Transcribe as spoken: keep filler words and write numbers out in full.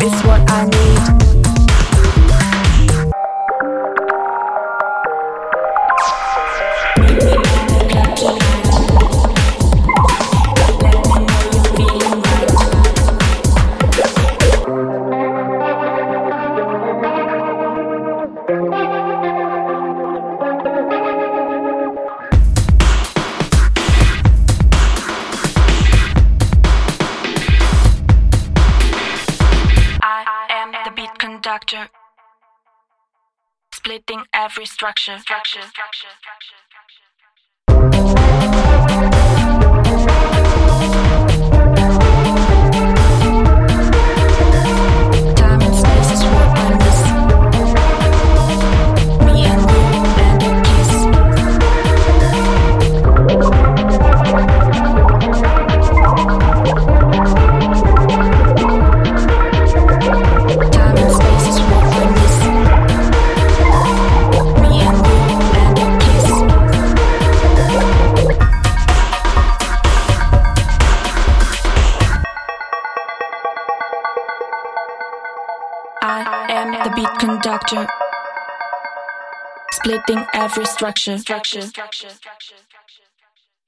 is what I need. Conductor, splitting every structure, structure, structure, structure, structure. Time and space is what I miss. Me and you and a kiss. Time and space is what I miss. Me and you and a kiss. I am the beat conductor, splitting every structure, structure, structure.